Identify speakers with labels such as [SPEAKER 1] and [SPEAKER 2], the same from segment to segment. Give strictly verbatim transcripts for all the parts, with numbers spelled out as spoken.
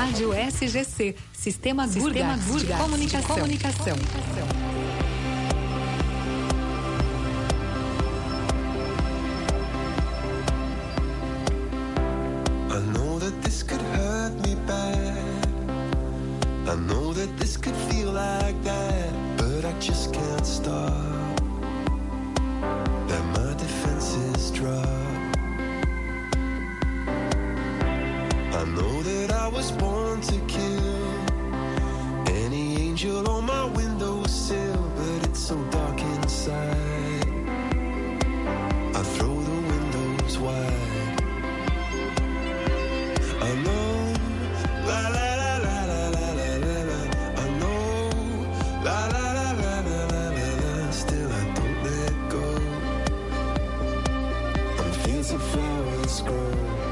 [SPEAKER 1] Rádio S G C, Sistema Gurgá de Comunicação. Comunicação.
[SPEAKER 2] I know that this could hurt me bad. I know that this could feel like that, but I just can't stop. Let my defenses drop. I know that I was born to kill any angel on my windowsill, but it's so dark inside. I throw the windows wide. I know, la la la la la la la la la. I know, la la la la la la la la. Still I don't let go. On fields of flowers grow.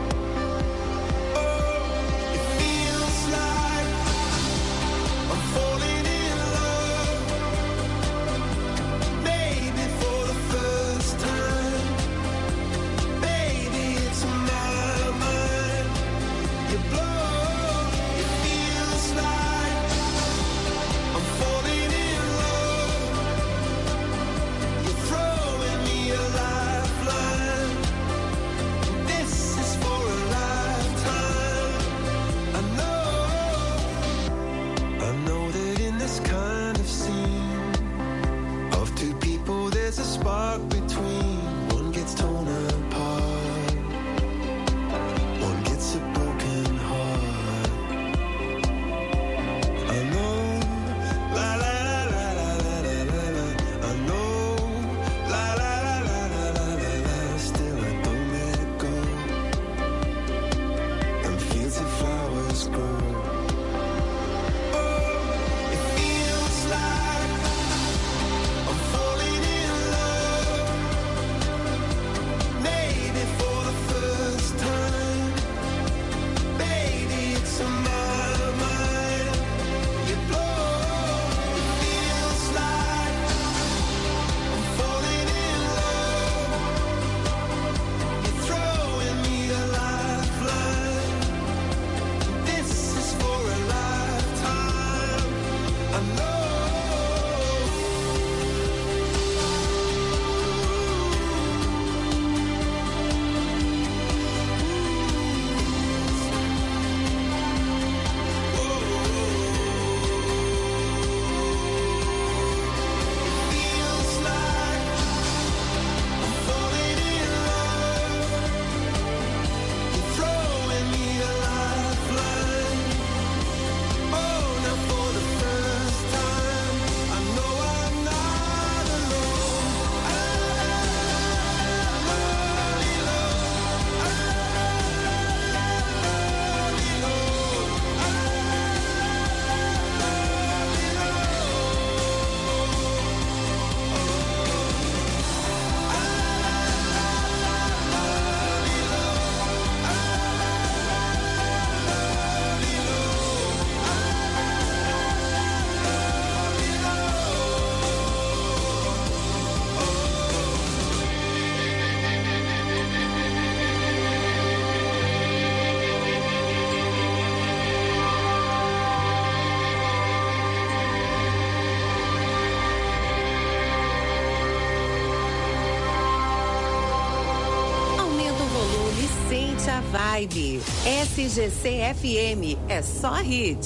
[SPEAKER 3] Vibe. S G C F M é só hit.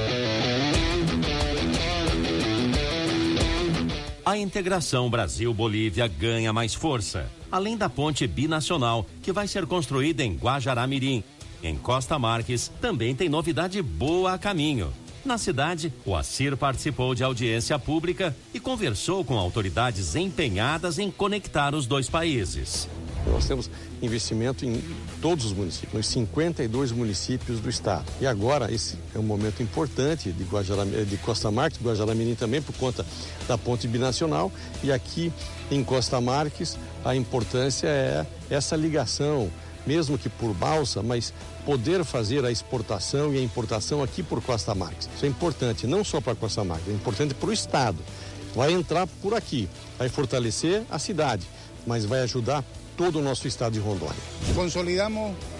[SPEAKER 4] A integração Brasil-Bolívia ganha mais força, além da ponte binacional que vai ser construída em Guajará-Mirim. Em Costa Marques também tem novidade boa a caminho. Na cidade, o ACIR participou de audiência pública e conversou com autoridades empenhadas em conectar os dois países.
[SPEAKER 5] Nós temos investimento em todos os municípios, nos cinquenta e dois municípios do estado. E agora, esse é um momento importante de, Guajará, de Costa Marques, Guajará-Mirim também, por conta da ponte binacional. E aqui em Costa Marques, a importância é essa ligação, mesmo que por balsa, mas poder fazer a exportação e a importação aqui por Costa Marques. Isso é importante, não só para Costa Marques, é importante para o estado. Vai entrar por aqui, vai fortalecer a cidade, mas vai ajudar todo o nosso estado de Rondônia.
[SPEAKER 6] Consolidamos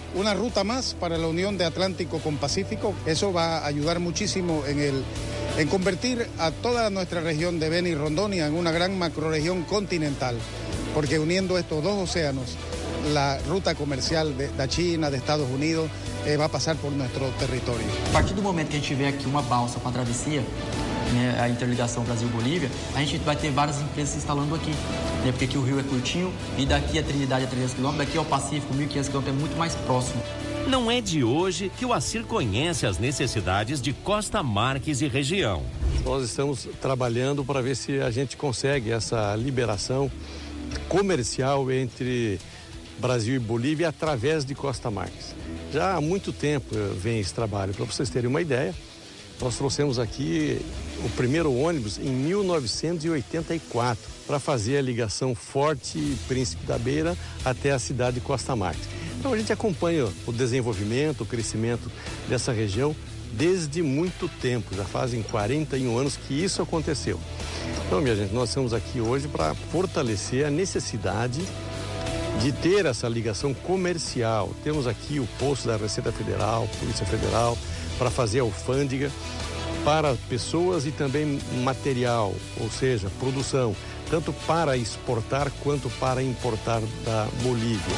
[SPEAKER 6] una ruta más para la unión de Atlántico con Pacífico. Eso va a ayudar muchísimo en, el, en convertir a toda nuestra región de Beni y Rondonia en una gran macroregión continental, porque uniendo estos dos océanos, la ruta comercial de, da China, de Estados Unidos, eh, va a passar por nosso território.
[SPEAKER 7] A partir do momento que a gente tiver aqui uma balsa para a travessia, né, a interligação Brasil-Bolívia, a gente vai ter várias empresas se instalando aqui, né, porque aqui o rio é curtinho e daqui a Trinidade é trezentos quilômetros, daqui ao Pacífico, mil e quinhentos quilômetros, é muito mais próximo.
[SPEAKER 4] Não é de hoje que o ACIR conhece as necessidades de Costa Marques e região.
[SPEAKER 5] Nós estamos trabalhando para ver se a gente consegue essa liberação comercial entre Brasil e Bolívia através de Costa Marques. Já há muito tempo vem esse trabalho. Para vocês terem uma ideia, nós trouxemos aqui o primeiro ônibus em mil novecentos e oitenta e quatro para fazer a ligação Forte Príncipe da Beira até a cidade de Costa Marques. Então a gente acompanha o desenvolvimento, o crescimento dessa região desde muito tempo. Já fazem quarenta e um anos que isso aconteceu. Então, minha gente, nós estamos aqui hoje para fortalecer a necessidade de ter essa ligação comercial. Temos aqui o posto da Receita Federal, Polícia Federal, para fazer a alfândega para pessoas e também material, ou seja, produção, tanto para exportar quanto para importar da Bolívia.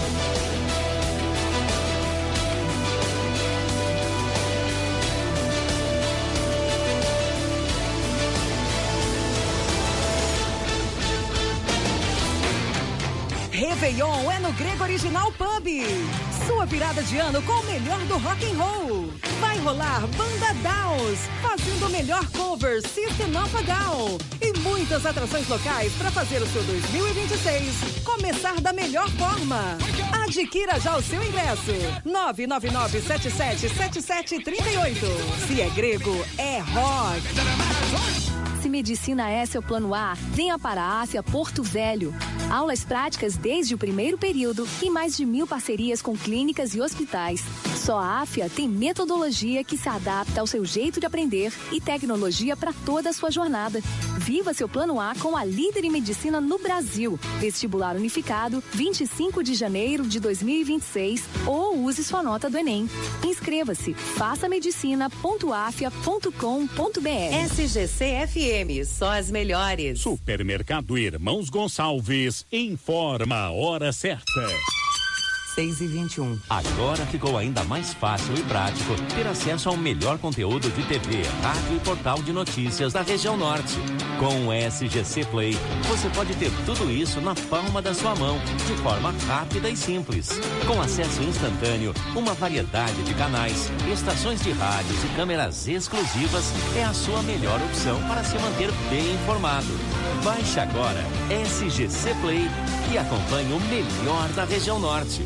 [SPEAKER 8] Réveillon é no Grego Original Pub. Sua virada de ano com o melhor do rock and roll. Vai rolar Banda Downs, fazendo o melhor cover System of a Down. E muitas atrações locais para fazer o seu dois mil e vinte e seis começar da melhor forma. Adquira já o seu ingresso. nove nove nove sete sete sete sete três oito. Se é grego, é rock.
[SPEAKER 9] Se Medicina é seu plano A, venha para a AFIA Porto Velho. Aulas práticas desde o primeiro período e mais de mil parcerias com clínicas e hospitais. Só a AFIA tem metodologia que se adapta ao seu jeito de aprender e tecnologia para toda a sua jornada. Viva seu plano A com a líder em medicina no Brasil. Vestibular unificado, vinte e cinco de janeiro de dois mil e vinte e seis, ou use sua nota do Enem. Inscreva-se, faça medicina ponto afia ponto com ponto br.
[SPEAKER 3] S G C F M, só as melhores.
[SPEAKER 10] Supermercado Irmãos Gonçalves informa a hora certa.
[SPEAKER 1] seis e vinte e um.
[SPEAKER 4] Agora ficou ainda mais fácil e prático ter acesso ao melhor conteúdo de T V, rádio e portal de notícias da região norte. Com o S G C Play, você pode ter tudo isso na palma da sua mão, de forma rápida e simples. Com acesso instantâneo, uma variedade de canais, estações de rádios e câmeras exclusivas, é a sua melhor opção para se manter bem informado. Baixe agora S G C Play e acompanhe o melhor da região norte.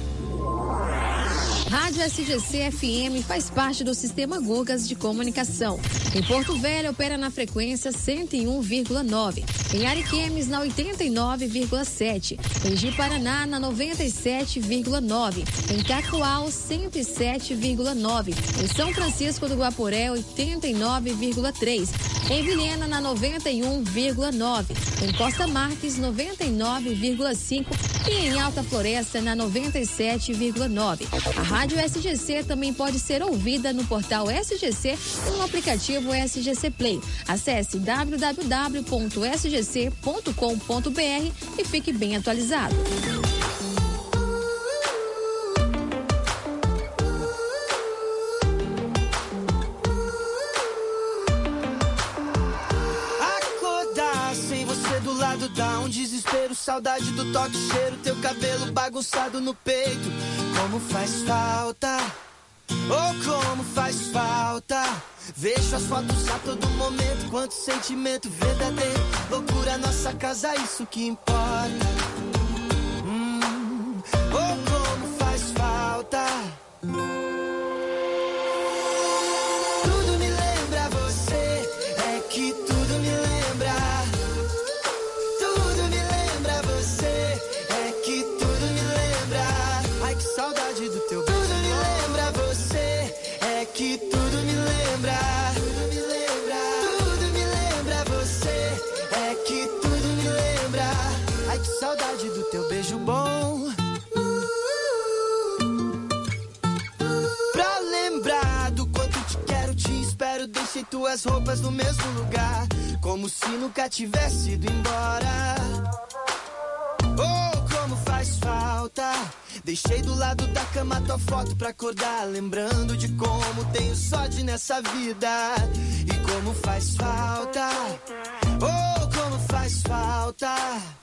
[SPEAKER 11] Rádio S G C F M faz parte do Sistema Gugas de Comunicação. Em Porto Velho, opera na frequência cento e um vírgula nove. Em Ariquemes, na oitenta e nove vírgula sete. Em Ji-Paraná, na noventa e sete vírgula nove. Em Cacoal, cento e sete vírgula nove. Em São Francisco do Guaporé, oitenta e nove vírgula três. Em Vilhena, na noventa e um vírgula nove. Em Costa Marques, noventa e nove vírgula cinco. E em Alta Floresta, na noventa e sete vírgula nove. A Rádio S G C também pode ser ouvida no portal S G C e no aplicativo S G C Play. Acesse w w w ponto s g c ponto com ponto b r e fique bem atualizado.
[SPEAKER 12] Acordar sem você do lado dá um desespero, saudade do toque, cheiro, teu cabelo bagunçado no peito. Como faz falta, oh como faz falta. Vejo as fotos a todo momento, quanto sentimento verdadeiro. Loucura, nossa casa, isso que importa. Hum, oh como faz falta. Tudo me lembra você, é que tudo me lembra. Tudo me lembra você, é que tudo me lembra. Ai que saudade do teu beijo. Tudo me lembra você, é que tudo me lembra. Tudo me lembra, tudo me lembra você, é que tudo me lembra. Ai que saudade do teu beijo bom. eu deixei tuas roupas no mesmo lugar, como se nunca tivesse ido embora. Oh, como faz falta. Deixei do lado da cama tua foto pra acordar, lembrando de como tenho sorte nessa vida. E como faz falta. Oh, como faz falta.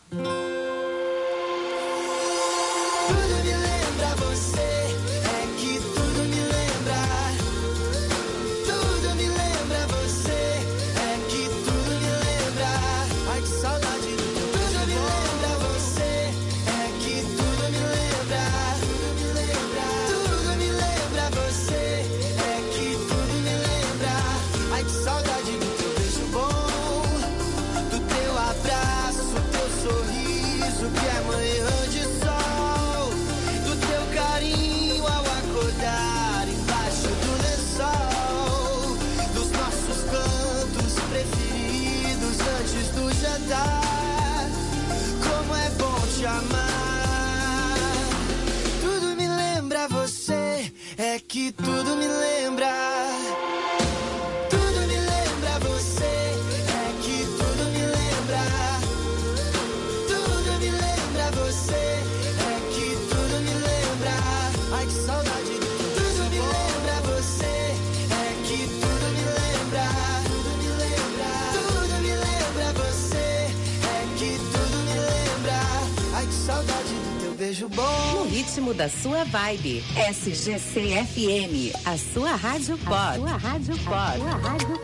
[SPEAKER 12] Tudo me lembra você, é que tudo me lembra. Tudo me lembra você, é que tudo me lembra. Ai, que saudade do teu beijo. Tudo me lembra você, é que tudo me lembra. Tudo me lembra. Tudo me lembra você, é que tudo me lembra. Ai, que saudade do teu beijo bom, do teu abraço, teu sorriso que é manhã de sol, do teu carinho ao acordar embaixo do lençol, dos nossos cantos preferidos antes do jantar. Como é bom te amar. Tudo me lembra você, é que tudo me lembra. Tudo me lembra você, é que tudo me lembra. Tudo me lembra você, é que tudo me lembra. Ai, que saudade do teu beijo. Tudo me lembra você, é que tudo me lembra. Tudo me lembra. Tudo me lembra você, é que tudo me lembra. Ai, que saudade do teu beijo bom.
[SPEAKER 3] No ritmo da sua vibe. S G C F M, a sua rádio pop. A sua rádio pop. A sua rádio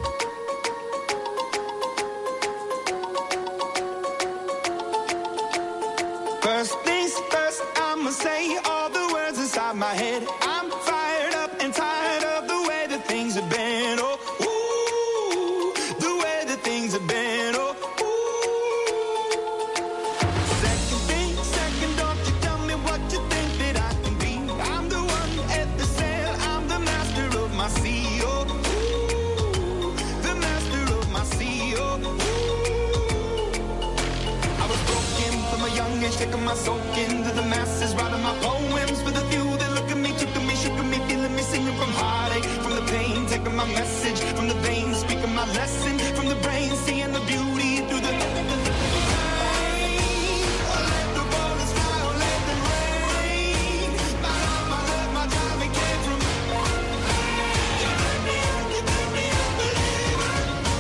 [SPEAKER 12] First things first, I'ma say all the words inside my head. I'm fired up and tired of the way that things have been. Oh, ooh, the way that things have been. Oh, ooh. Second thing, second, don't you tell me what you think that I can be. I'm the one at the sail, I'm the master of my sea. Oh, ooh, the master of my sea. Oh, ooh. I was broken from a young age, taking my soul into the masses, writing my poems for the few that look at me, took at me, shook at me, feeling me, singing from heartache, from the pain, taking my message from the veins, speaking my lesson from the brain, seeing the beauty through the pain. Let the bullets fly, or let them rain. My love, my love, my time, it came from you. Let me up, you let me up, believer,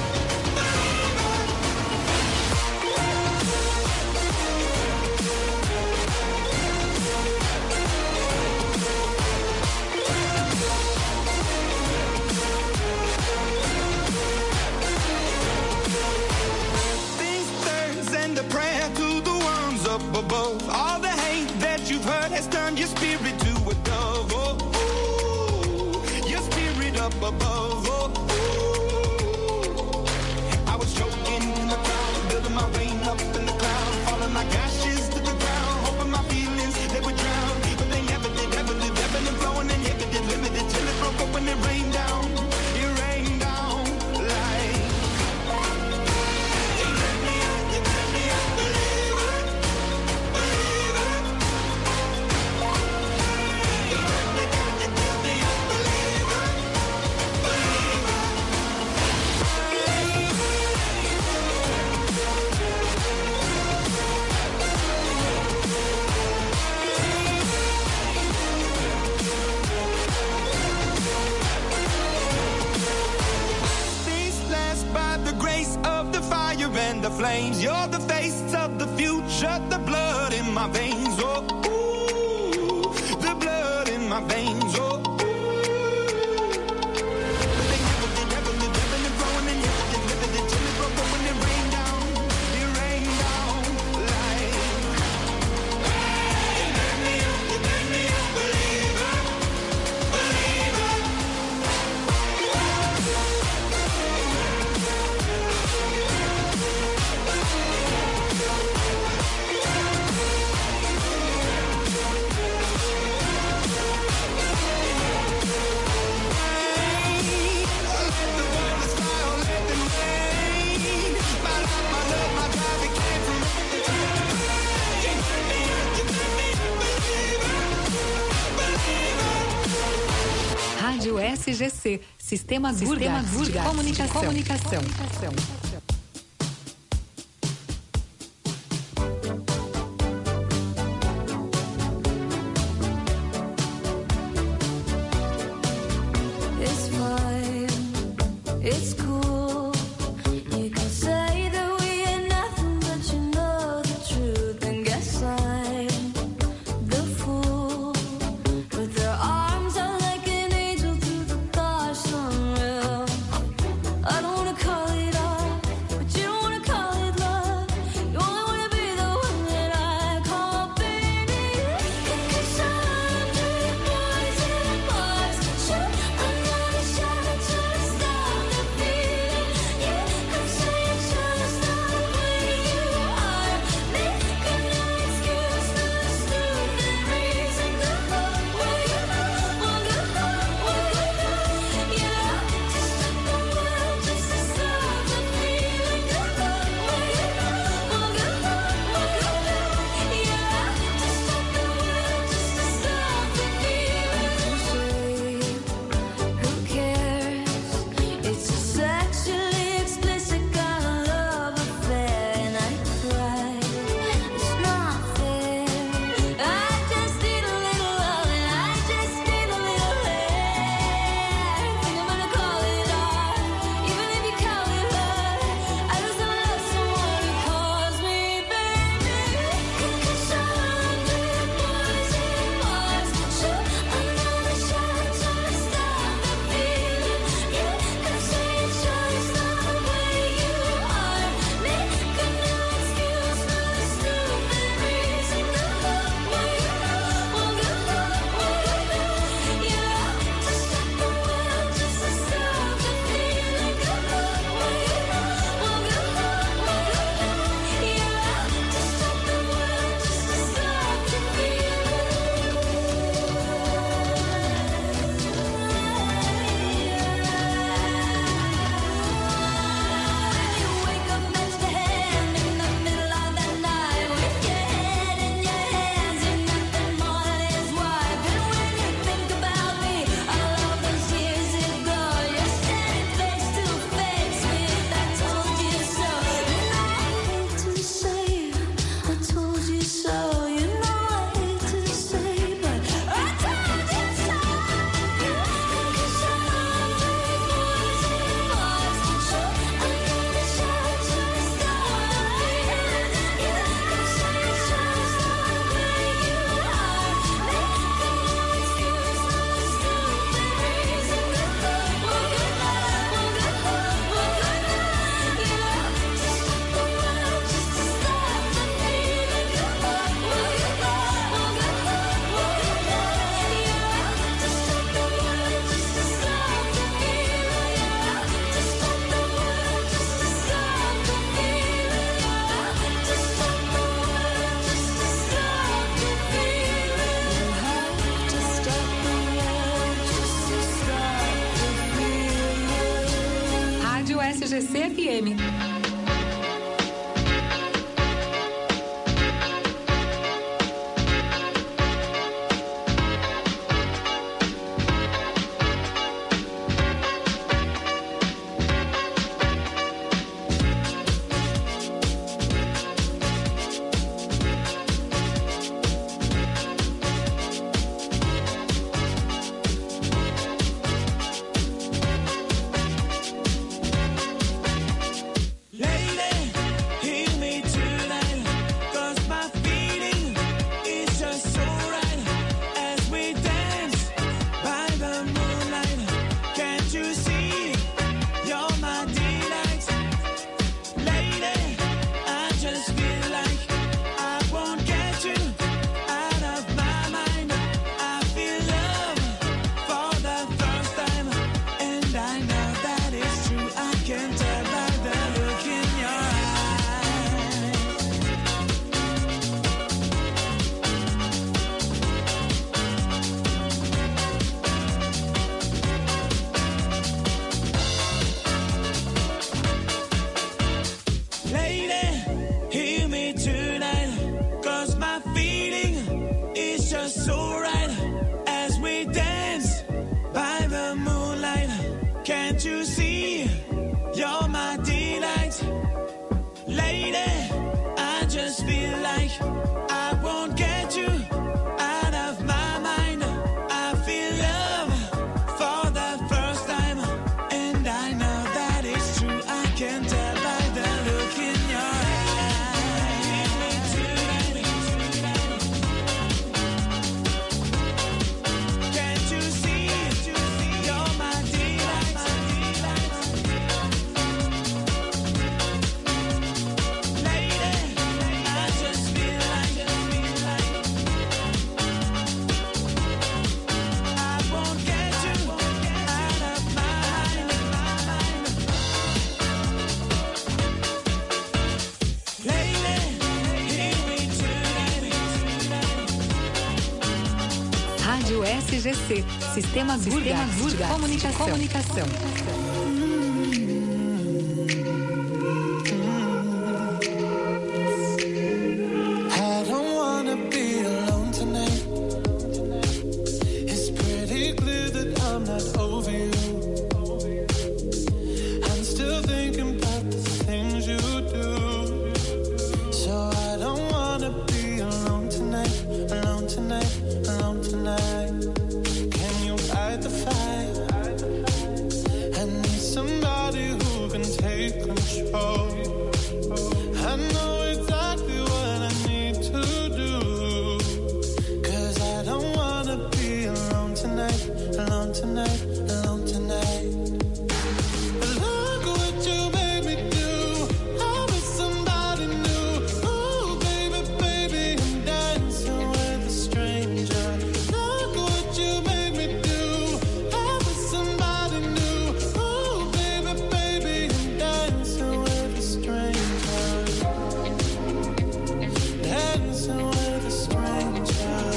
[SPEAKER 12] things turns and a prayer to the ones up above. All the hate that you've heard has turned your spirit to a dove. Oh, ooh, your spirit up above. Oh, ooh. I was choking in the crowd, building my rain up in the cloud, falling like ashes to the ground, hoping my feelings they would drown, but they never did. Ever did, ebbing and flowing, inhibited, limited, till it broke up when it rained down. It rained down like. You let me up, you let me up, believer, believer. You let me down, you let me up, believer, believer. Things last by the grace of the fire and the flames. You're the face of the future, the blood in my veins. Oh, ooh, the blood in my veins. Oh, ooh. But they never did, ever lived, ebbing and flowing, and never did, never did, till it broke up when it rained down. It rained down like. You let me up, you let me up, believer, believer.
[SPEAKER 1] S G C, Sistema Gurgas de Comunicação. Comunicação.
[SPEAKER 13] It's fine, it's cool. You can say that we ain't nothing, but you know the truth. And guess I'm the fool. With their arms out like an angel through the gosh unreal. I don't wanna call it art, but you don't wanna call it love. You only wanna be the one that I call baby. Cause I'm doing boys in bars. Shoot another shot at you to stop the feeling. Yeah, I'm saying just the way you are. Making no excuse for the stupid reason. Good luck where you go, well, good luck where you go. Yeah, just stop the world just to stop the feeling. Good luck where you go, well, good luck where you go. Yeah, just stop the world just to stop the feeling. Who cares? It's a sexually explicit kind of love affair, and I cry. It's not fair. I just need a little love, and I just need a little hair. Think I'm gonna call it art, even if you call it love. I just wanna love someone who calls me baby. Cause I'm doing boys in bars. Shoot another shot to stop the feeling. Yeah, I'm saying just the way you are. Making no excuse for the stupid reason. Good luck where you go, well, good luck where you go. Yeah, just stop the world just to stop the feeling. Good luck where you go, well, good luck where you go. Yeah, just stop the world just to stop the Wake up next to hand in the middle of the night with your head in your hands. You're nothing more than his wife. And when you think about me, all of those years ago, you're standing face to face with I told you so. And I hate to say I told you so. You know I hate to say, but I told you so. Cause I'm doing boys in bars. Shoot another shot to stop the feeling. Yeah, I'm saying just the way you are. Making no excuse for the stupid reason. Good luck, well, good luck, well, good luck, well, good luck. Yeah, just stop the world just to stop the feeling. Good luck, well, good luck, well, good luck, well, good luck. Yeah, just stop the world just to stop the feeling. Yeah, just stop the world just to stop the feeling. Yeah, just stop the world just to stop the feeling. You have to stop the world just to stop the feeling.
[SPEAKER 1] Rádio S G C F M.
[SPEAKER 14] see you're my delight. Lady, I just feel like I won't get you out of my mind. I feel love for the first time, and I know that it's true. I can tell by the look in your eyes. Can't you see you're my delight? Lady, I just feel like I won't get you out of my mind. Lady, hear me tonight.
[SPEAKER 1] Rádio S G C, Sistema Gurga de Comunicação. Comunicação.
[SPEAKER 14] I don't wanna be alone tonight. It's pretty clear that I'm not over you. I'm still thinking about the things you do. So I don't wanna be alone tonight, alone tonight, alone tonight. Can you fight the fight? I need somebody who can take control. I know exactly what I need to do. 'Cause I don't wanna be alone tonight, alone tonight, alone tonight. Look what you made me do. I'm with somebody new. Ooh, baby, baby, I'm dancing with a stranger. Look what you made me do. I'm with somebody new. Ooh, baby, baby, I'm dancing with a stranger. Dancing with a stranger.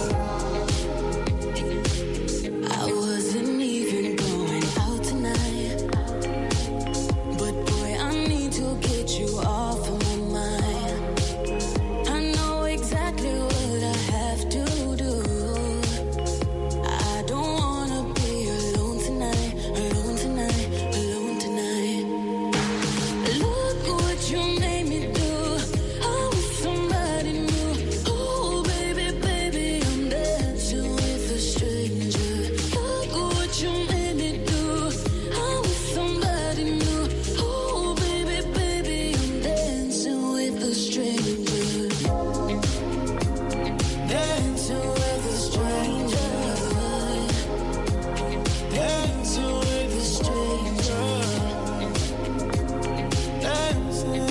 [SPEAKER 13] I wasn't even going out tonight, but boy, I need to get you off of my mind. I know exactly what I have to do. I don't wanna be alone tonight, alone tonight, alone tonight. Look what you made me do. I'm with somebody new. Oh, baby, baby, I'm dancing with a stranger. Look what you made me do. I'm with somebody new. Oh, baby, baby, I'm dancing with a stranger.
[SPEAKER 14] Dancing with a stranger. Dancing with a stranger. Dancing,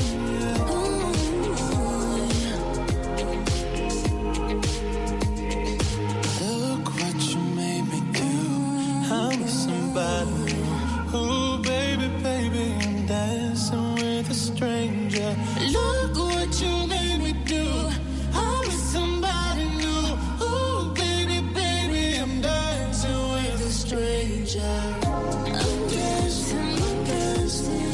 [SPEAKER 14] look what you made me do. I'm with somebody new. Ooh, baby, baby, I'm dancing with a stranger. Look what you made me do. I'm with somebody new. Ooh, baby, baby, I'm dancing with a stranger. I'm dancing, I'm dancing.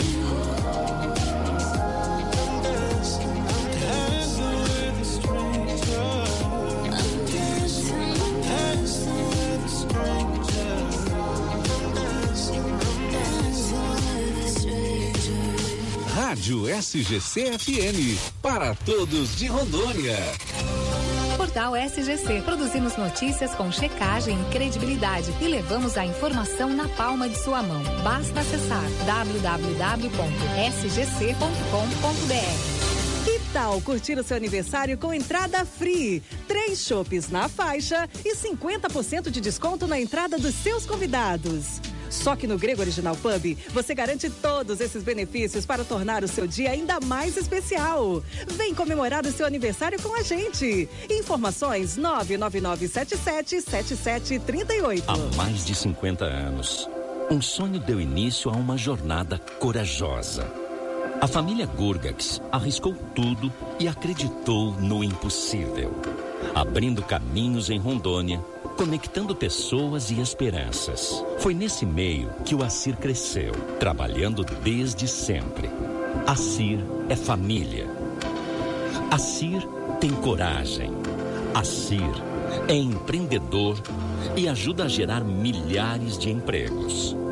[SPEAKER 14] I'm dancing, I'm dancing with a stranger. I'm dancing, I'm dancing with a stranger. I'm dancing, I'm dancing with a stranger.
[SPEAKER 15] Rádio S G C F M, para todos de Rondônia.
[SPEAKER 1] Portal S G C. Produzimos notícias com checagem e credibilidade e levamos a informação na palma de sua mão. Basta acessar w w w ponto s g c ponto com ponto b r.
[SPEAKER 8] Que tal curtir o seu aniversário com entrada free? Três chopes na faixa e cinquenta por cento de desconto na entrada dos seus convidados. Só que no Grego Original Pub, você garante todos esses benefícios para tornar o seu dia ainda mais especial. Vem comemorar o seu aniversário com a gente. Informações nove nove nove sete sete sete sete três oito.
[SPEAKER 16] Há mais de cinquenta anos, um sonho deu início a uma jornada corajosa. A família Gurgax arriscou tudo e acreditou no impossível, abrindo caminhos em Rondônia, conectando pessoas e esperanças. Foi nesse meio que o Assir cresceu, trabalhando desde sempre. Assir é família. Assir tem coragem. Assir é empreendedor e ajuda a gerar milhares de empregos.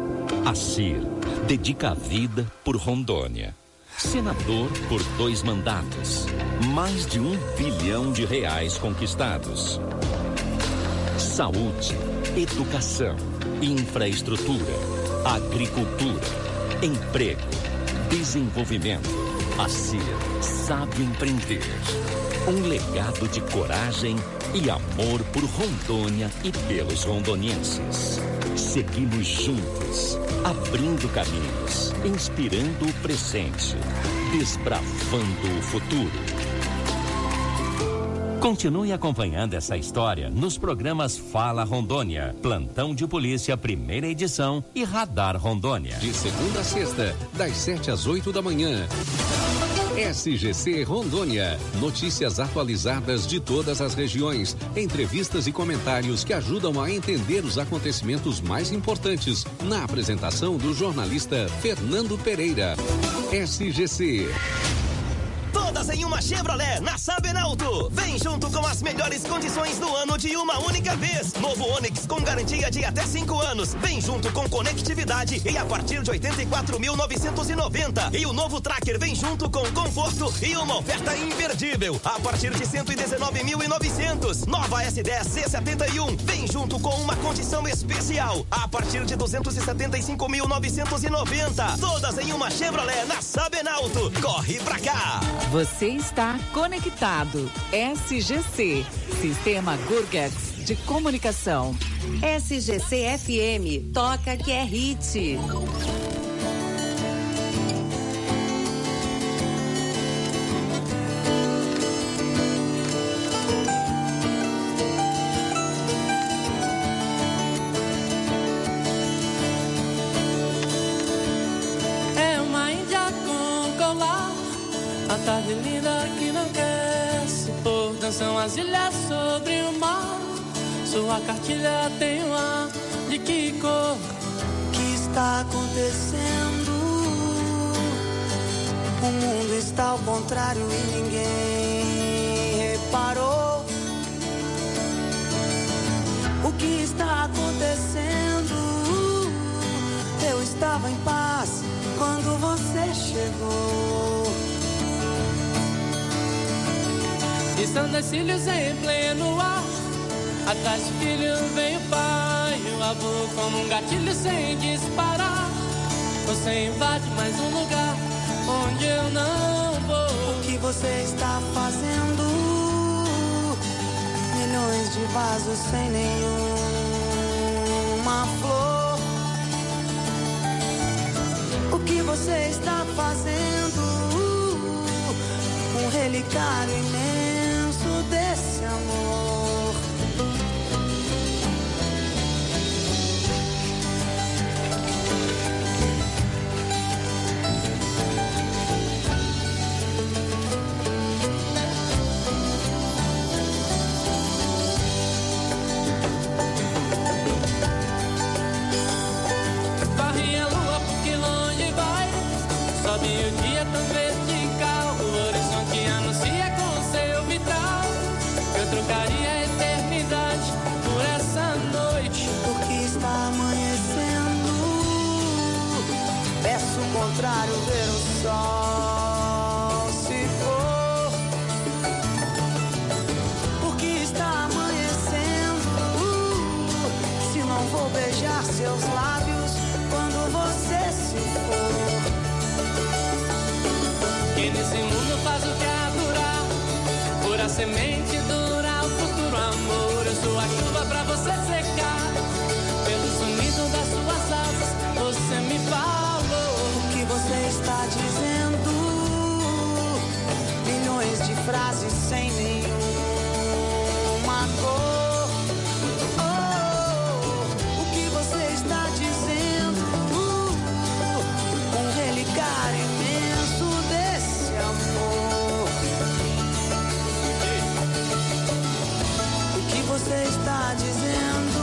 [SPEAKER 16] A CIR dedica a vida por Rondônia. Senador por dois mandatos. Mais de um bilhão de reais conquistados. Saúde, educação, infraestrutura, agricultura, emprego, desenvolvimento. A CIR sabe empreender. Um legado de coragem e amor por Rondônia e pelos rondonienses. Seguimos juntos, abrindo caminhos, inspirando o presente, desbravando o futuro. Continue acompanhando essa história nos programas Fala Rondônia, Plantão de Polícia, primeira edição e Radar Rondônia.
[SPEAKER 15] De segunda a sexta, das sete às oito da manhã. S G C Rondônia. Notícias atualizadas de todas as regiões, entrevistas e comentários que ajudam a entender os acontecimentos mais importantes, na apresentação do jornalista Fernando Pereira. S G C.
[SPEAKER 17] Todas em uma Chevrolet na Sabenauto. Vem junto com as melhores condições do ano de uma única vez. Novo Onix com garantia de até cinco anos. Vem junto com conectividade e a partir de oitenta e quatro mil novecentos e noventa. E o novo Tracker vem junto com conforto e uma oferta imperdível a partir de cento e dezenove mil e novecentos. Nova S dez C setenta e um vem junto com uma condição especial a partir de duzentos e setenta e cinco mil novecentos e noventa. Todas em uma Chevrolet na Sabenauto. Corre pra cá!
[SPEAKER 8] Você está conectado. S G C, Sistema Gurgax de Comunicação.
[SPEAKER 3] S G C F M, toca que é hit.
[SPEAKER 14] É uma índia com colar, a tarde linda que não quer se pôr. Dançam as ilhas sobre o mar, sua cartilha tem um ar de que cor? O que está acontecendo? O mundo está ao contrário e ninguém reparou. O que está acontecendo? Eu estava em paz quando você chegou. Estão dois filhos em pleno ar, atrás do filho vem o pai e o avô como um gatilho sem disparar. Você invade mais um lugar onde eu não vou. O que você está fazendo? Milhões de vasos sem nenhuma flor. O que você está fazendo? Um relicário imenso desse amor. Varre a lua porque longe vai, sobe o dia tão vertical, o horizonte anuncia com seu vitral. Eu trocaria a eternidade por essa noite, porque está amanhecendo. Peço o contrário, ver o sol se for, porque está amanhecendo. Se não vou beijar seus lábios quando você se for. Que nesse mundo faz o que há durar, pura semente dura o futuro amor. Eu sou a chuva pra você secar, pelo sonido das suas asas você me falou. O que você está dizendo? Milhões de frases sem nenhuma cor. Oh, o que você está dizendo? Um relicário imenso desse amor. O que você está dizendo?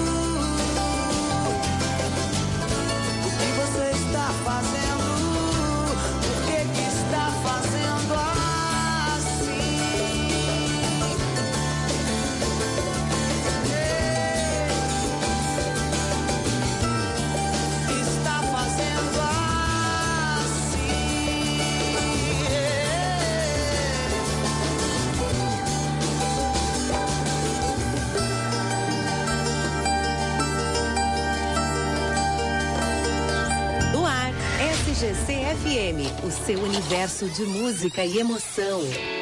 [SPEAKER 14] O que você está fazendo? Por que que está fazendo assim?
[SPEAKER 8] F M, o seu universo de música e emoção.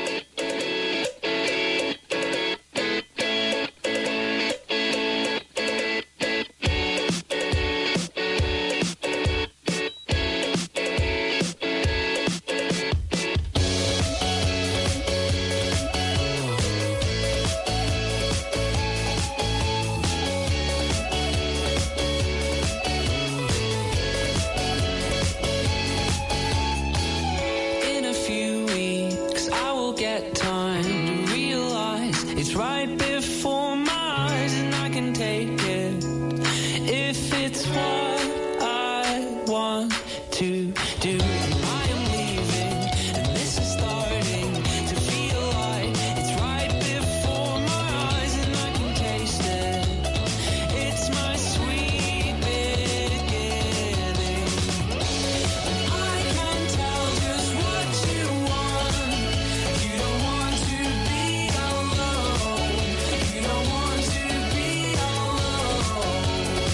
[SPEAKER 18] In a few weeks, I will get time to realize it's right before my eyes, and I can take it if it's what I want to do. I am leaving, and this is starting to feel like it's right before my eyes, and I can taste it. It's my sweet beginning. I can tell just what you want. You don't want to be alone. You don't want to be alone.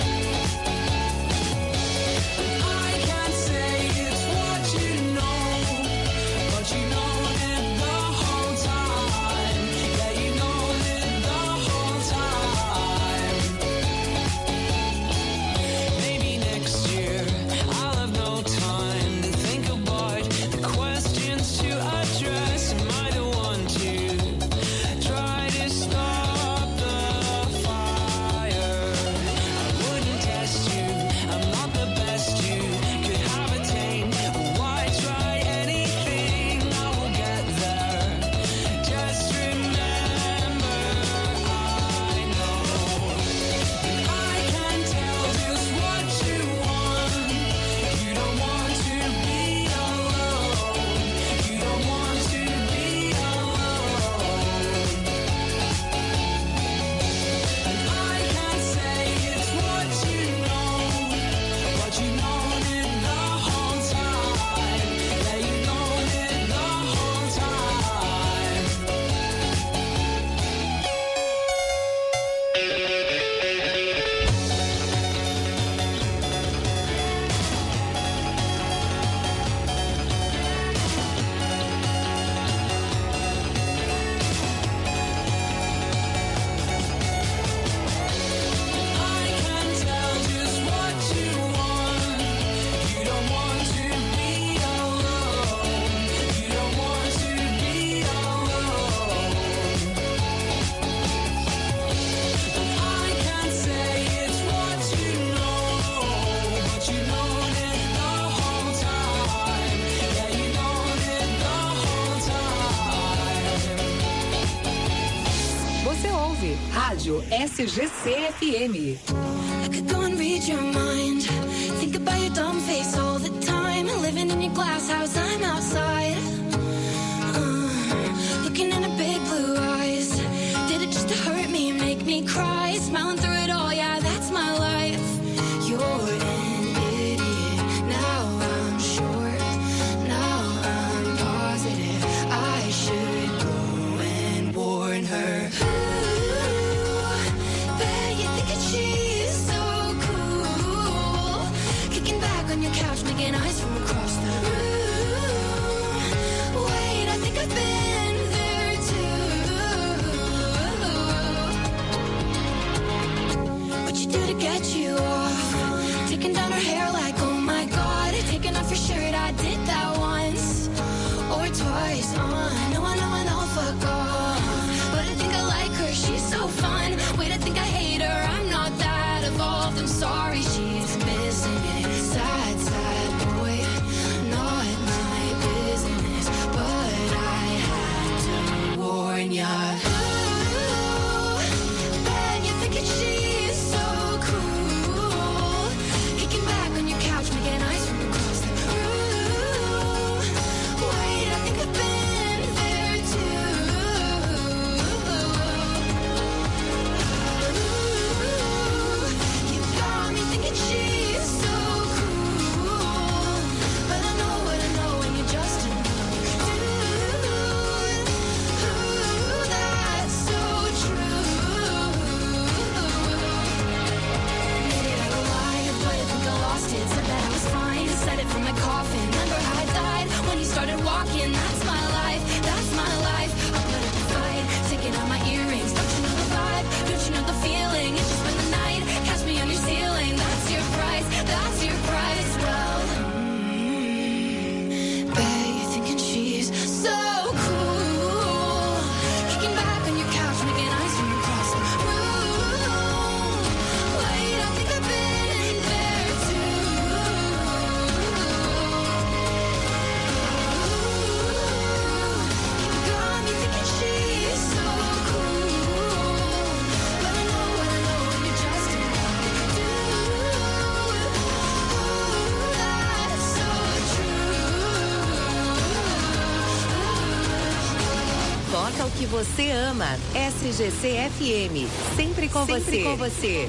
[SPEAKER 18] I can't say it's what you know, but you know it the whole time. Yeah, you know it the whole time. Maybe next year I'll have no time to think about the questions to address. Am I the one to try to stop the fire? I wouldn't test you, I'm not the best you could have attained. Why try anything? I will get there. Just remember, I know that I can tell just what you want. You don't want to be alone. You don't want to be alone. And I can't say it's what you know, but you know it the whole time. Yeah, you know it the whole time. I can tell just what you want. You don't want to be alone. You don't want to be alone. And I can't say it's what you know, but you know it the whole time. Yeah, you know it the whole time.
[SPEAKER 8] Você ouve Rádio S G C F M.
[SPEAKER 13] I could go and read your mind. Think about your dumb face all the time. Living in your glass house, I'm outside. Uh, looking in her big blue eyes. Did it just to hurt me, make me cry? Smiling through it all, yeah, that's my life. You're an idiot. Now I'm sure. Now I'm positive. I should go and warn her. Bet you think that she's so cool. Kicking back on your couch, making eyes from across the room. Wait, I think I've been there too. What you do to get you off? Taking down her hair like, oh my god. Taking off your shirt, I did that once or twice. Uh, no, I know, I know, fuck off. But I think I like her, she's so fun. Wait, I think I hate her, I'm not that evolved. I'm sorry, she's missing it. Sad, sad boy, not my business. But I had to warn ya. Ooh, bet you think that she's so cool. Kicking back on your couch, making eyes from across the room. Wait, I think I've been there started walking. That's my life, that's my life. I put up a fight, taking out my earrings. Don't you know the vibe? Don't you know the feeling? It's just spend the night, catch me on your ceiling. That's your price, that's your price. Well, mm, babe, you're thinking she's so cool. Kicking back on your couch, making ice cream across the room. Wait, I think I've been there too. Got me thinking she's so cool. But I know, I know you just don't want to do. Ooh, that's so true.
[SPEAKER 3] Toca o que você ama. S G C F M. Sempre com
[SPEAKER 8] Sempre
[SPEAKER 3] você.
[SPEAKER 8] com você.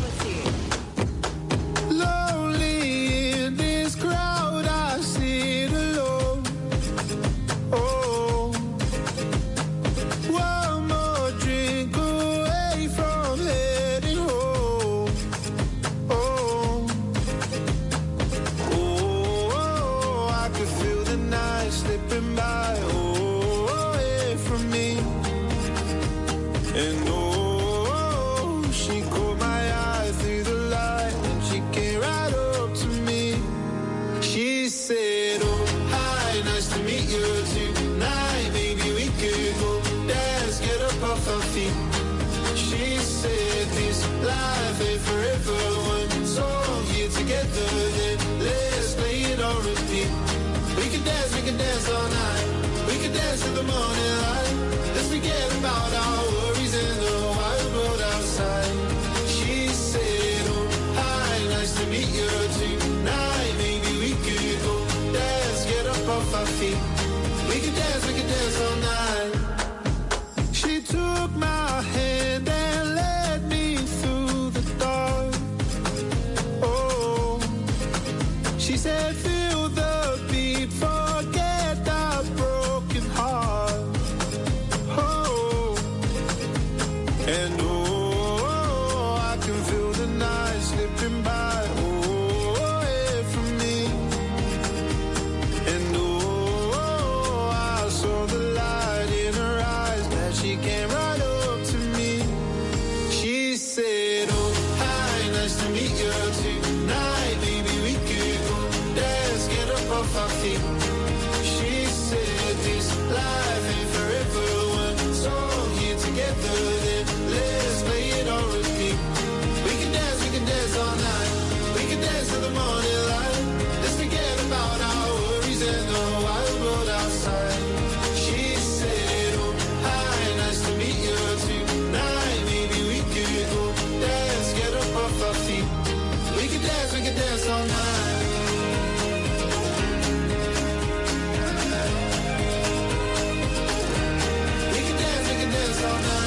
[SPEAKER 14] Lonely in this crowd, I sit alone. Oh, one more drink away from heading home. Oh, oh, I could feel the night slipping by. Oh, away from me. And oh, she caught my eye through the light, and she came right up to me. She said, oh, hi, nice to meet you tonight. Maybe we could go dance, get up off our feet. She said, this life ain't forever. One song here together, then let's play it on repeat. We could dance, we could dance all night. We could dance till the morning light. Let's forget about our worries in the wild world outside. She said, oh, hi, nice to meet you tonight. Maybe we could go dance, get up off our feet. We could dance, we could dance all night. She took my hand and led me through the dark. Oh, she said, feel the beat, forget the broken heart. Oh, and oh, I can feel the night slipping by. Oh, away from me. And oh, I saw the light in her eyes, that she came right up to me. She said, oh, hi, nice to meet you tonight. Maybe we could go dance, get up off our feet. She said, this life ain't forever. One song here together, then let's play it on repeat. We can dance, we can dance all night. We can dance till the morning light. Let's forget about our worries and the wild world outside. She said, oh, hi, nice to meet you tonight. Maybe we could go dance, get up off our feet. We can dance, we can dance all night. We can dance, we can dance all night.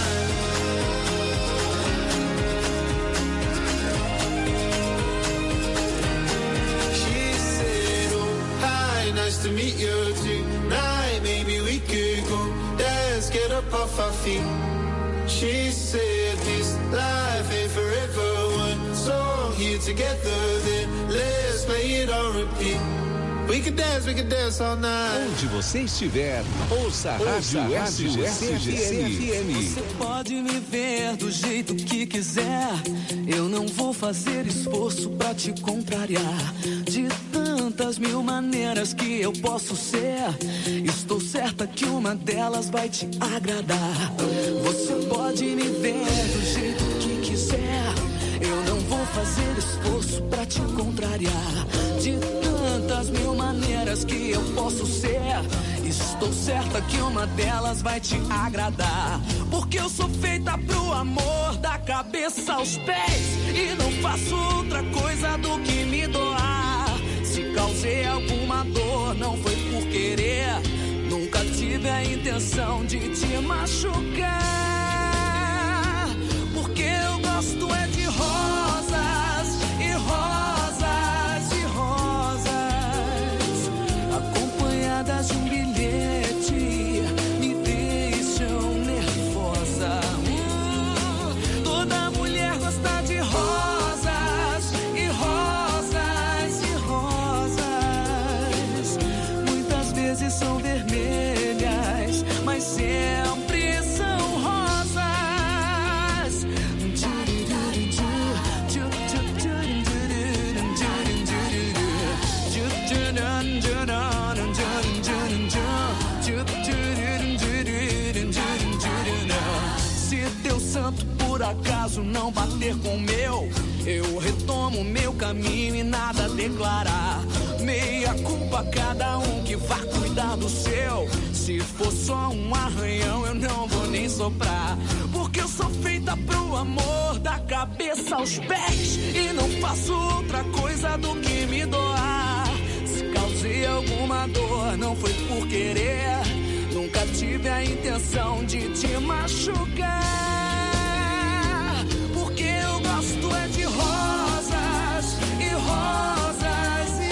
[SPEAKER 14] She said, oh, hi, nice to meet you tonight. Maybe we could go dance, get up off our feet. She said, this life ain't forever. One song here together, then let's play it on repeat. We can dance, we can dance all night.
[SPEAKER 15] Onde você estiver, ouça a Rádio S G C F M.
[SPEAKER 19] Você pode me ver do jeito que quiser. Eu não vou fazer esforço pra te contrariar. De tantas mil maneiras que eu posso ser, estou certa que uma delas vai te agradar. Você pode me ver do jeito que quiser. Eu não vou fazer esforço pra te contrariar. De tantas mil maneiras que eu posso ser, estou certa que uma delas vai te agradar. Porque eu sou feita pro amor, da cabeça aos pés, e não faço outra coisa do que me doar. Se causei alguma dor, não foi por querer. Nunca tive a intenção de te machucar. Porque eu gosto é de rosas e rosas e rosas, acompanhadas de um bilhete, me deixam nervosa. Hum, toda mulher gosta de rosas e rosas e rosas. Muitas vezes são verdadeiras, santo por acaso não bater com o meu, eu retomo meu caminho e nada a declarar. Meia culpa cada um que vá cuidar do seu. Se for só um arranhão eu não vou nem soprar, porque eu sou feita pro amor da cabeça aos pés e não faço outra coisa do que me doar. Se causei alguma dor não foi por querer, nunca tive a intenção de te machucar, porque eu gosto é de rosas e rosas e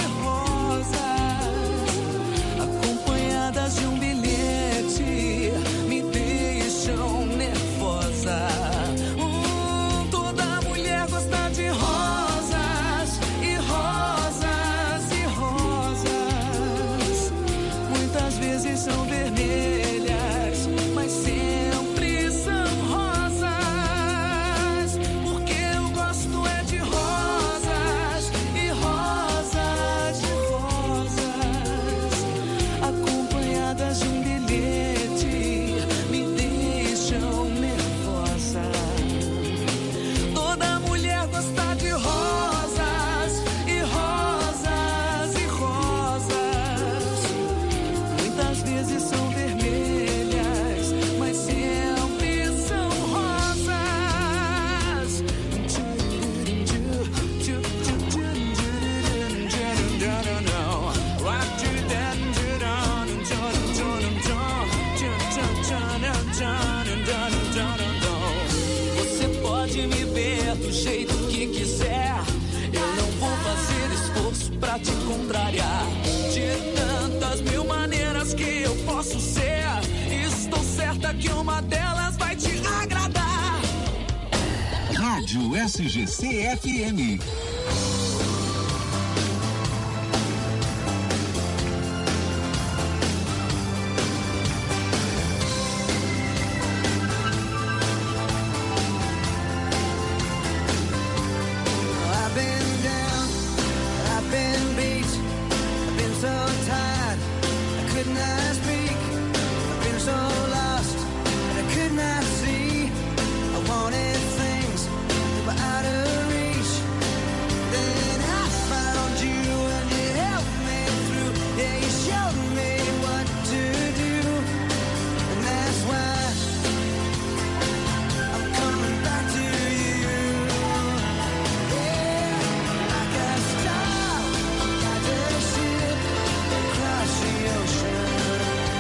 [SPEAKER 19] rosas, acompanhadas de um bilhete, me deixam nervosa. Hum, toda mulher gosta de rosas e rosas e rosas, muitas vezes são vermelhas, mas sempre são rosas, porque eu gosto é de rosas e rosas e rosas, acompanhadas de um bilhete, me deixam nervosa. Toda mulher gosta de rosas e rosas e rosas, muitas vezes são vermelhas, mas sempre são rosas. Você pode me ver do jeito que quiser, eu não vou fazer esforço pra te contrariar. De tantas mil maneiras que eu posso ser, estou certa que uma delas vai te agradar.
[SPEAKER 15] Rádio S G C F M.
[SPEAKER 12] I've been down, I've been beat, I've been so tired, I could not speak. I've been so lost, that I could not see. I wanted things that were out of reach. Then I found you and you helped me through. Yeah, you showed me what to do, and that's why I'm coming back to you. Yeah, like a star, like a ship across the ocean.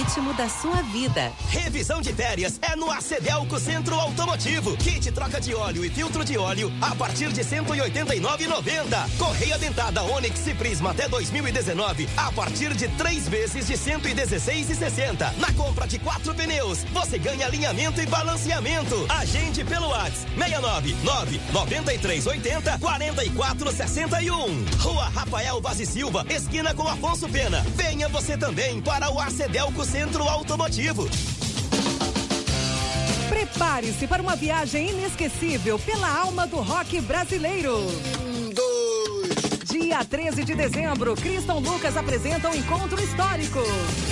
[SPEAKER 3] ritmo da sua vida.
[SPEAKER 17] Revisão de férias é no Acedelco Centro Automotivo. Kit troca de óleo e filtro de óleo a partir de cento e oitenta e nove reais e noventa centavos. Correia dentada Onix e Prisma até dois mil e dezenove a partir de três vezes de cento e dezesseis reais e sessenta centavos. Na compra de quatro pneus, você ganha alinhamento e balanceamento. Agende pelo WhatsApp seis nove nove nove três oito zero quatro quatro seis um. Rua Rafael Vaz e Silva, esquina com Afonso Pena. Venha você também para o Acedelco Centro Automotivo.
[SPEAKER 8] Prepare-se para uma viagem inesquecível pela alma do rock brasileiro. Um, dois. Dia treze de dezembro, Criston Lucas apresenta um encontro histórico.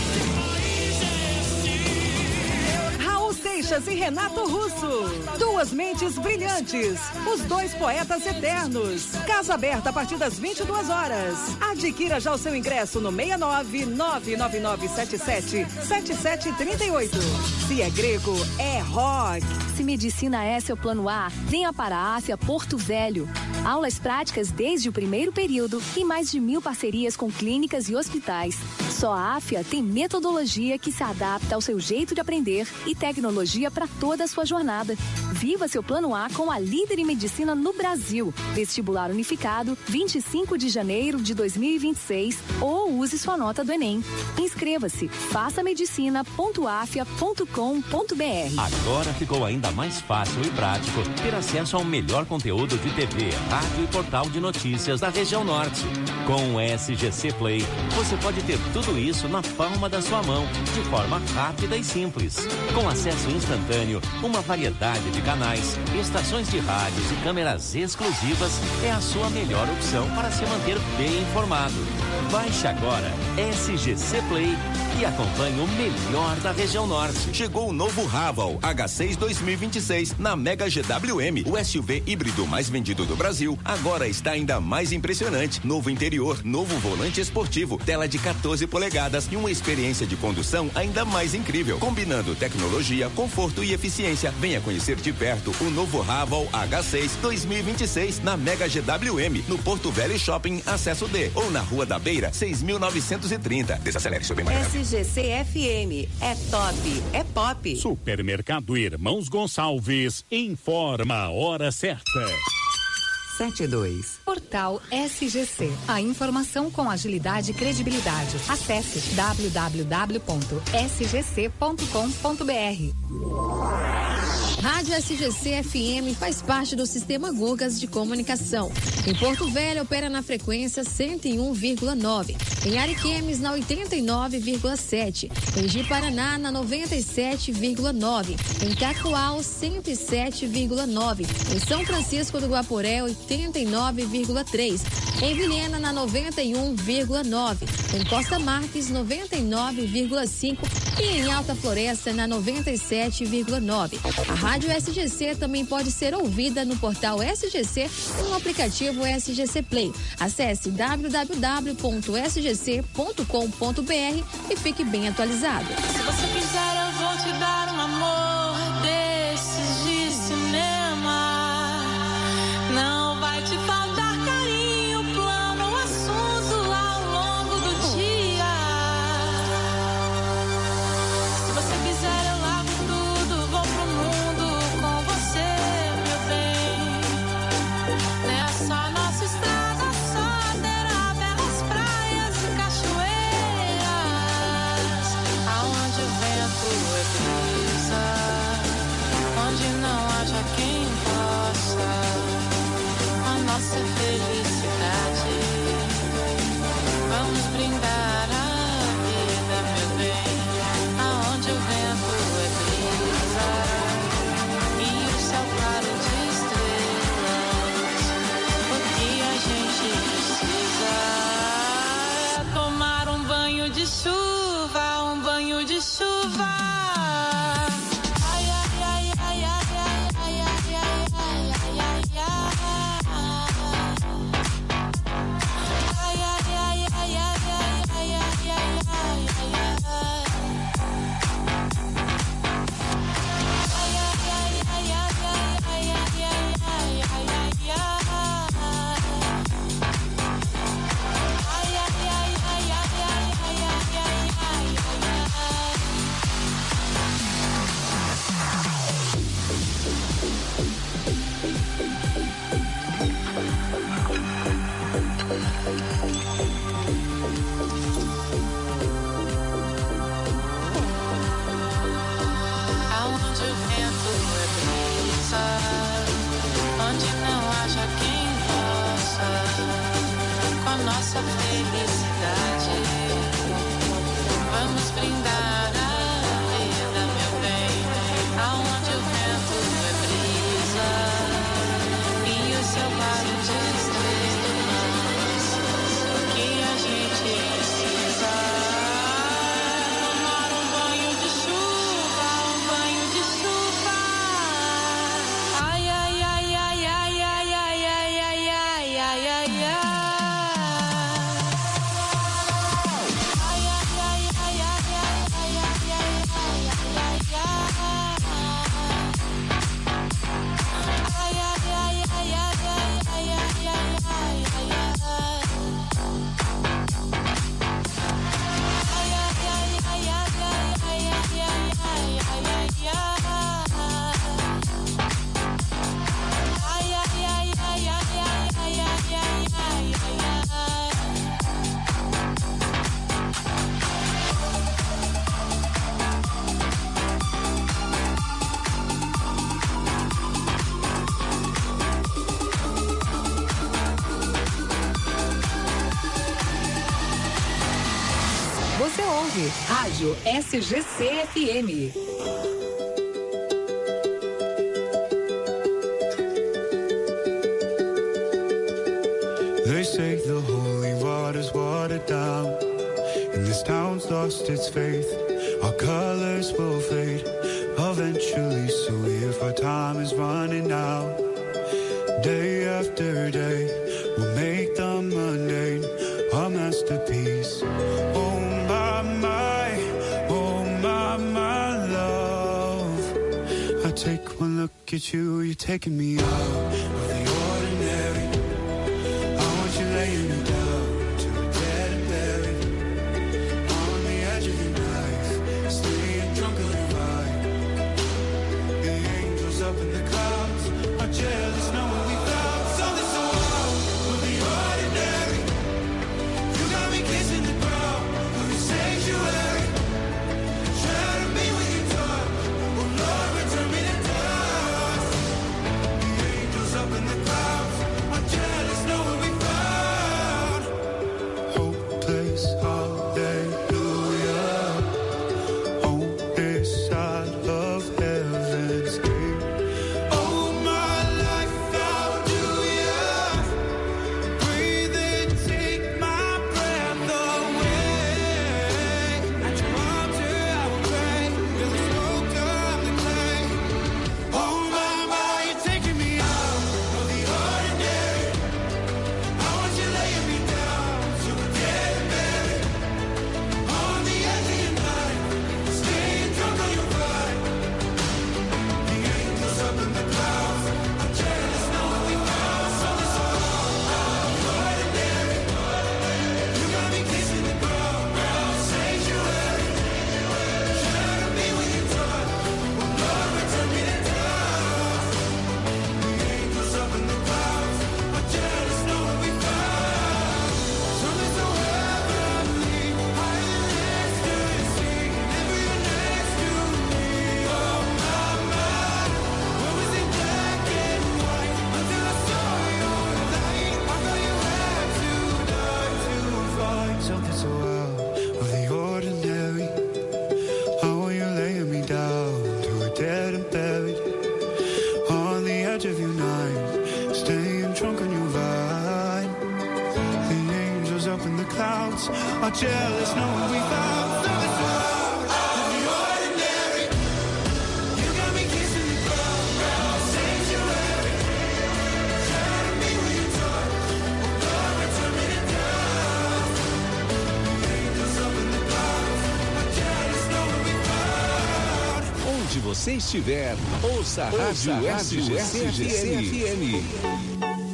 [SPEAKER 8] Raul Seixas e Renato Russo. Duas mentes brilhantes. Os dois poetas eternos. Casa aberta a partir das vinte e duas horas. Adquira já o seu ingresso no seis nove nove nove nove sete sete sete sete três oito. Se é grego, é rock.
[SPEAKER 9] Se Medicina é seu plano A, venha para a Áfia Porto Velho. Aulas práticas desde o primeiro período e mais de mil parcerias com clínicas e hospitais. Só a Áfia tem metodologia que se adapta ao seu jeito de aprender e tecnologia para toda a sua jornada. Viva seu plano A com a líder em medicina no Brasil. Vestibular unificado, vinte e cinco de janeiro de dois mil e vinte e seis, ou use sua nota do Enem. Inscreva-se, faça medicina ponto afia ponto com ponto br.
[SPEAKER 4] Agora ficou ainda mais fácil e prático ter acesso ao melhor conteúdo de T V, rádio e portal de notícias da região norte. Com o S G C Play, você pode ter tudo isso na palma da sua mão, de forma rápida e simples. Com acesso instantâneo, uma variedade de canais, estações de rádios e câmeras exclusivas, é a sua melhor opção para se manter bem informado. Baixe agora S G C Play e acompanhe o melhor da região norte.
[SPEAKER 20] Chegou o novo Raval H seis dois mil e vinte e seis na Mega G W M, o S U V híbrido mais vendido do Brasil. Agora está ainda mais impressionante. Novo interior, novo volante esportivo, tela de quatorze polegadas e uma experiência de condução ainda mais incrível, combinando tecnologia, conforto e eficiência. Venha conhecer de perto o novo Raval H seis dois mil e vinte e seis na Mega G W M, no Porto Velho Shopping Acesso D, ou na Rua da Beira seis mil novecentos e trinta. Desacelere seu bem mais rápido.
[SPEAKER 3] S G C F M é top, é pop.
[SPEAKER 10] Supermercado Irmãos Gonçalves informa a hora certa.
[SPEAKER 3] sete e dois.
[SPEAKER 1] Portal S G C. A informação com agilidade e credibilidade. Acesse w w w ponto s g c ponto com ponto b r.
[SPEAKER 11] Rádio S G C F M faz parte do Sistema Gugas de Comunicação. Em Porto Velho, opera na frequência cento e um vírgula nove. Em Ariquemes, na oitenta e nove vírgula sete. Em Ji-Paraná, na noventa e sete vírgula nove. Em Cacoal, cento e sete vírgula nove. Em São Francisco do Guaporé, oitenta e nove vírgula três. Em Vilhena, na noventa e um vírgula nove. Em Costa Marques, noventa e nove vírgula cinco. E em Alta Floresta, na noventa e sete vírgula nove. A Rádio S G C também pode ser ouvida no portal S G C e no aplicativo S G C Play. Acesse w w w ponto s g c ponto com ponto b r e fique bem atualizado.
[SPEAKER 13] Se você quiser, eu vou te dar um amor desses de cinema. Não vai te faltar carinho, plano, assunto ao longo do dia. Se você quiser, eu largo tudo, vou pro mundo com você, meu bem. Nessa nossa estrada só terá belas praias e cachoeiras, aonde o vento
[SPEAKER 1] ouve Rádio S G C F M.
[SPEAKER 14] They say the holy water's watered down, and this town's lost its faith. Our colors will fade eventually, so if our time is running out, day after day, we'll make the mundane a masterpiece. Oh my, my, oh my, my love. I take one look at you, you're taking me out of the ordinary. You laying me down to a dead and buried on the edge of your knife, staying drunk on your vibe. The angels up in the clouds are jealous, know what we found. Something so wild will be ordinary. You got me kissing the ground of your sanctuary. Shatter me with your touch, oh Lord, return me to dust. The angels up in the clouds are jealous, know what we found. Are jealous, knowing we found something so out of the ordinary. You got me kissing the ground, ground sanctuary. Shatter me with your touch, oh Lord, return me to dust. The angels up in the clouds are jealous, knowing we found.
[SPEAKER 15] Onde você estiver, ouça a Rádio S G C F M.